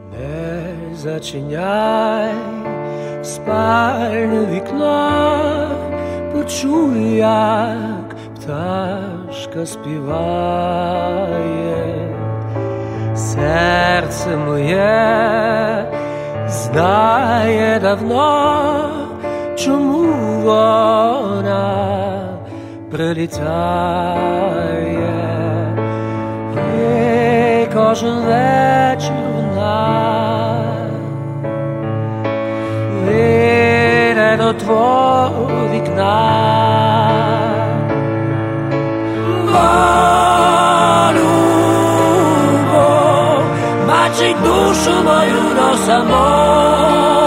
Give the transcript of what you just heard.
Не зачиняй спальне вікно, почуй, як пташка співає. Серце моє знає давно, чому вона прилітає. І кожен вечір вона вийде до твого вікна. Бо любов бачить душу мою до самого